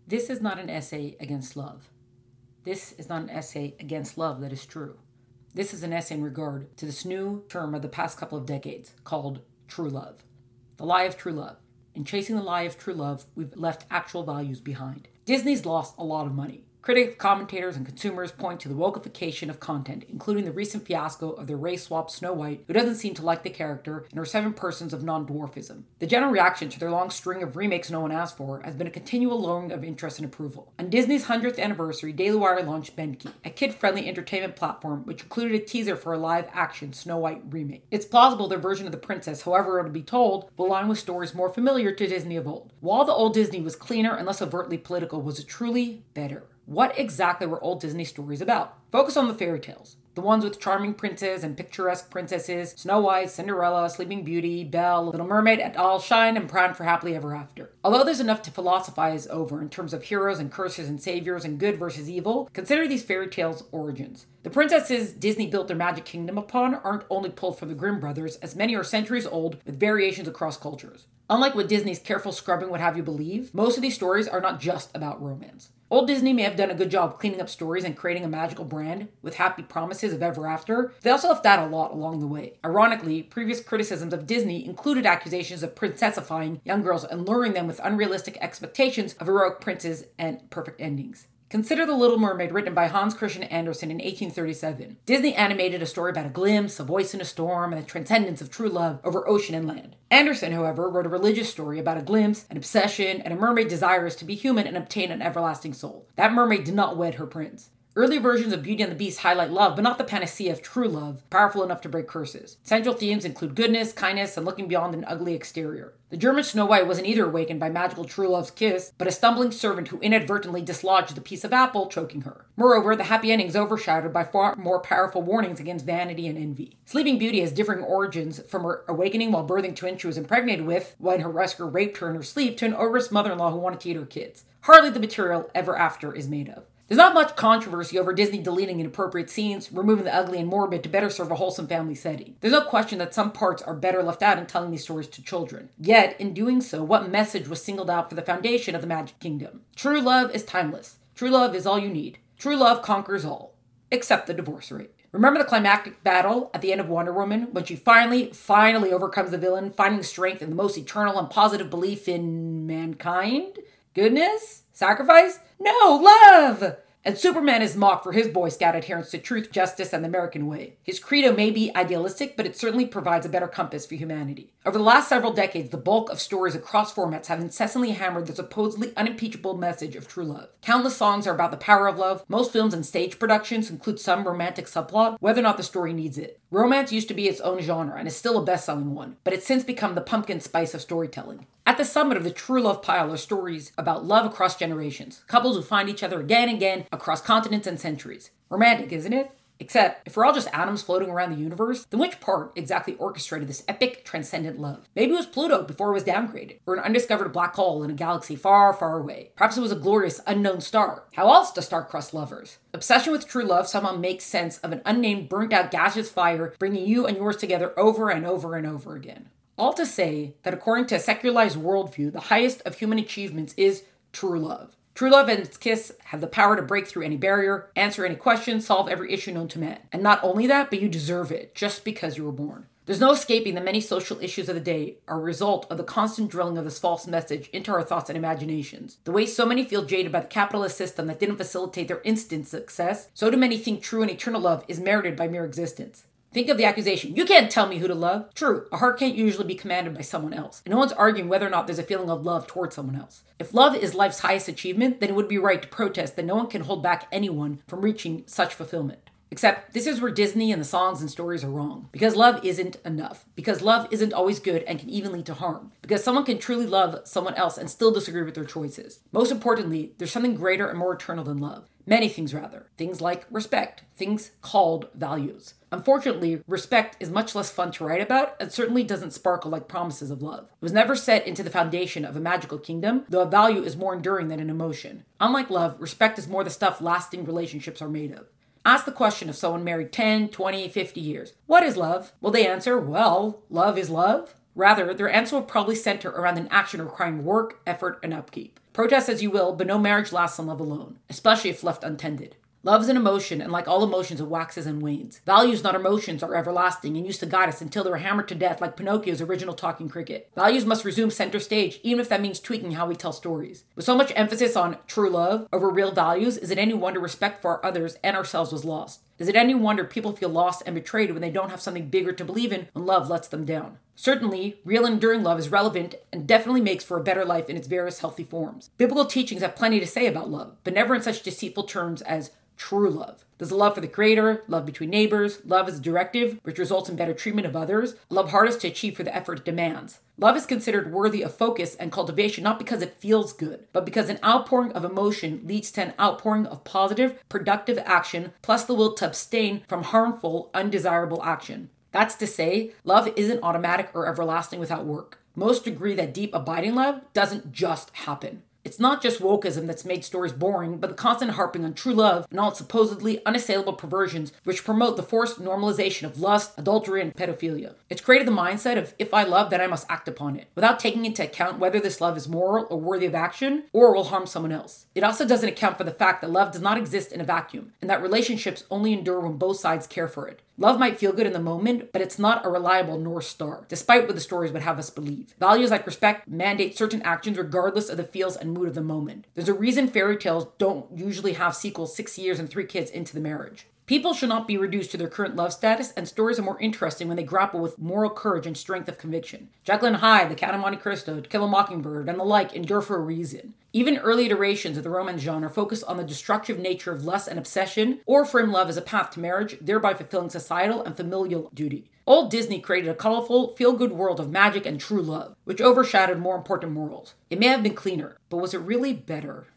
This is not an essay against love. This is not an essay against love that is true. This is an essay in regard to this new term of the past couple of decades called true love. The lie of true love. In chasing the lie of true love, we've left actual values behind. Disney's lost a lot of money. Critics, commentators, and consumers point to the wokeification of content, including the recent fiasco of their race-swapped Snow White, who doesn't seem to like the character, and her 7 persons of non-dwarfism. The general reaction to their long string of remakes no one asked for has been a continual lowering of interest and approval. On Disney's 100th anniversary, Daily Wire launched Benki, a kid-friendly entertainment platform which included a teaser for a live-action Snow White remake. It's plausible their version of the princess, however it will be told, will align with stories more familiar to Disney of old. While the old Disney was cleaner and less overtly political, was it truly better? What exactly were old Disney stories about? Focus on the fairy tales. The ones with charming princes and picturesque princesses, Snow White, Cinderella, Sleeping Beauty, Belle, Little Mermaid, et al. Shine and prime for happily ever after. Although there's enough to philosophize over in terms of heroes and curses and saviors and good versus evil, consider these fairy tales' origins. The princesses Disney built their magic kingdom upon aren't only pulled from the Grimm brothers, as many are centuries old with variations across cultures. Unlike what Disney's careful scrubbing would have you believe, most of these stories are not just about romance. Old Disney may have done a good job cleaning up stories and creating a magical brand with happy promises of ever after, but they also left out a lot along the way. Ironically, previous criticisms of Disney included accusations of princessifying young girls and luring them with unrealistic expectations of heroic princes and perfect endings. Consider The Little Mermaid, written by Hans Christian Andersen in 1837. Disney animated a story about a glimpse, a voice in a storm, and the transcendence of true love over ocean and land. Andersen, however, wrote a religious story about a glimpse, an obsession, and a mermaid desirous to be human and obtain an everlasting soul. That mermaid did not wed her prince. Early versions of Beauty and the Beast highlight love, but not the panacea of true love, powerful enough to break curses. Central themes include goodness, kindness, and looking beyond an ugly exterior. The German Snow White wasn't either awakened by magical true love's kiss, but a stumbling servant who inadvertently dislodged a piece of apple, choking her. Moreover, the happy ending is overshadowed by far more powerful warnings against vanity and envy. Sleeping Beauty has differing origins, from her awakening while birthing twins she was impregnated with, when her rescuer raped her in her sleep, to an ogress mother-in-law who wanted to eat her kids. Hardly the material Ever After is made of. There's not much controversy over Disney deleting inappropriate scenes, removing the ugly and morbid to better serve a wholesome family setting. There's no question that some parts are better left out in telling these stories to children. Yet, in doing so, what message was singled out for the foundation of the Magic Kingdom? True love is timeless. True love is all you need. True love conquers all. Except the divorce rate. Remember the climactic battle at the end of Wonder Woman, when she finally overcomes the villain, finding strength in the most eternal and positive belief in mankind? Goodness? Sacrifice? No, love! And Superman is mocked for his Boy Scout adherence to truth, justice, and the American way. His credo may be idealistic, but it certainly provides a better compass for humanity. Over the last several decades, the bulk of stories across formats have incessantly hammered the supposedly unimpeachable message of true love. Countless songs are about the power of love. Most films and stage productions include some romantic subplot, whether or not the story needs it. Romance used to be its own genre and is still a best-selling one, but it's since become the pumpkin spice of storytelling. At the summit of the true love pile are stories about love across generations, couples who find each other again and again across continents and centuries. Romantic, isn't it? Except, if we're all just atoms floating around the universe, then which part exactly orchestrated this epic, transcendent love? Maybe it was Pluto before it was downgraded, or an undiscovered black hole in a galaxy far, far away. Perhaps it was a glorious, unknown star. How else do star-crossed lovers? Obsession with true love somehow makes sense of an unnamed, burnt-out, gaseous fire bringing you and yours together over and over and over again. All to say that according to a secularized worldview, the highest of human achievements is true love. True love and its kiss have the power to break through any barrier, answer any question, solve every issue known to man. And not only that, but you deserve it, just because you were born. There's no escaping the many social issues of the day are a result of the constant drilling of this false message into our thoughts and imaginations. The way so many feel jaded by the capitalist system that didn't facilitate their instant success, so do many think true and eternal love is merited by mere existence. Think of the accusation, you can't tell me who to love. True, a heart can't usually be commanded by someone else, and no one's arguing whether or not there's a feeling of love towards someone else. If love is life's highest achievement, then it would be right to protest that no one can hold back anyone from reaching such fulfillment. Except, this is where Disney and the songs and stories are wrong. Because love isn't enough. Because love isn't always good and can even lead to harm. Because someone can truly love someone else and still disagree with their choices. Most importantly, there's something greater and more eternal than love. Many things rather. Things like respect. Things called values. Unfortunately, respect is much less fun to write about and certainly doesn't sparkle like promises of love. It was never set into the foundation of a magical kingdom, though a value is more enduring than an emotion. Unlike love, respect is more the stuff lasting relationships are made of. Ask the question of someone married 10, 20, 50 years. What is love? Will they answer, well, love is love? Rather, their answer will probably center around an action requiring work, effort, and upkeep. Protest as you will, but no marriage lasts on love alone, especially if left untended. Love is an emotion, and like all emotions, it waxes and wanes. Values, not emotions, are everlasting and used to guide us until they were hammered to death like Pinocchio's original talking cricket. Values must resume center stage, even if that means tweaking how we tell stories. With so much emphasis on true love over real values, is it any wonder respect for others and ourselves was lost? Is it any wonder people feel lost and betrayed when they don't have something bigger to believe in when love lets them down? Certainly, real and enduring love is relevant and definitely makes for a better life in its various healthy forms. Biblical teachings have plenty to say about love, but never in such deceitful terms as true love. There's a love for the Creator, love between neighbors, love as a directive, which results in better treatment of others, a love hardest to achieve for the effort it demands. Love is considered worthy of focus and cultivation not because it feels good, but because an outpouring of emotion leads to an outpouring of positive, productive action, plus the will to abstain from harmful, undesirable action. That's to say, love isn't automatic or everlasting without work. Most agree that deep, abiding love doesn't just happen. It's not just wokeism that's made stories boring, but the constant harping on true love and all its supposedly unassailable perversions which promote the forced normalization of lust, adultery, and pedophilia. It's created the mindset of, if I love, then I must act upon it, without taking into account whether this love is moral or worthy of action, or will harm someone else. It also doesn't account for the fact that love does not exist in a vacuum, and that relationships only endure when both sides care for it. Love might feel good in the moment, but it's not a reliable North Star, despite what the stories would have us believe. Values like respect mandate certain actions regardless of the feels and mood of the moment. There's a reason fairy tales don't usually have sequels 6 years and 3 kids into the marriage. People should not be reduced to their current love status, and stories are more interesting when they grapple with moral courage and strength of conviction. Jekyll and Hyde, The Count of Monte Cristo, To Kill a Mockingbird, and the like endure for a reason. Even early iterations of the romance genre focus on the destructive nature of lust and obsession, or frame love as a path to marriage, thereby fulfilling societal and familial duty. Old Disney created a colorful, feel-good world of magic and true love, which overshadowed more important morals. It may have been cleaner, but was it really better?